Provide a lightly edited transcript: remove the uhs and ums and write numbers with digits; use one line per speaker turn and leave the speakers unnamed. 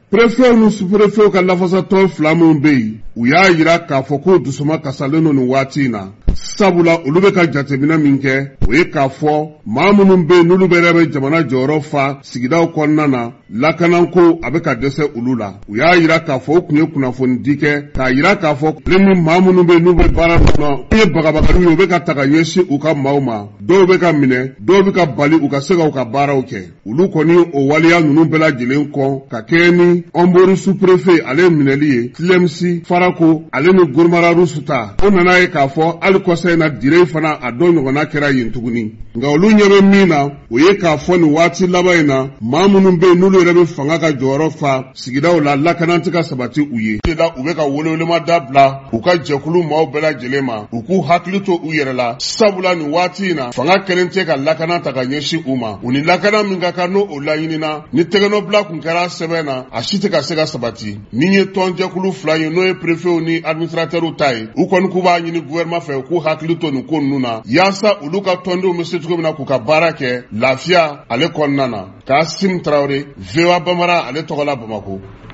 Préfet nu sous-préfet ka lafasatɔ fila minnu bɛ yen u y'a yira k'a fɔ ko dusuma kasalen don nin waati in na. Sabula olu bɛ ka jateminɛ min kɛ o ye k'a fɔ maa minnu bɛ yen n'olu bɛ jamana jɔyɔrɔ fa sigidaw kɔnɔna na lakanako a bɛ ka dɛsɛ olu la. U y'a yira k'a fɔ u tun ye kunnafoni di kɛ k'a yira k'a fɔ ni maa minnu bɛ yen n'u bɛ baara kɔnɔ u ye bagabagaliw ye u bɛ ka ta ka ɲɛsin u ka maaw ma. Dɔw bɛ ka minɛ dɔw bɛ ka bali u ka se ka u ka baaraw kɛ. Olu kɔni o waleya ninnu bɛɛ lajɛlen kɔ ka kɛ ni Ombori sous-préfet ale minɛli ye Tilemsi Farako ale ni Gormara Rusuta o nana ye k'a fɔ hali kɔsa in na dire fana a dɔ ɲɔgɔnna kɛra yen tuguni. Nka olu ɲɛ bɛ min na o ye k'a fɔ nin waati laban in na maa minnu bɛ yen n'olu yɛrɛ bɛ fanga ka jɔyɔrɔ fa sigidaw la lakana tɛ ka sabati u ye. U bɛ ka welewelema dabila u ka jɛkulu maaw bɛɛ lajɛlen ma u k'u hakili to u yɛrɛ la. Sabula nin waati in na fanga kɛlen tɛ ka lakana ta ka ɲɛsin u ma. U ni lakana min ka kan n'o laɲinina ni tɛgɛnɔbila kun kɛra sɛbɛn na a si tɛ ka se ka sabati. Ni ye tɔnjɛkulu fila ye n'o ye préfet ni administrateurs ta ye u kɔni k'u b'a ɲini gouvernement fɛ u k'u hakili to nin ko ninnu na yaasa olu ka tɔndenw bɛ se cogo min na k'u ka baara kɛ lafiya ale kɔnɔna na. Kasim Traoré, VOA Bambara ale tɔgɔ la Bamako.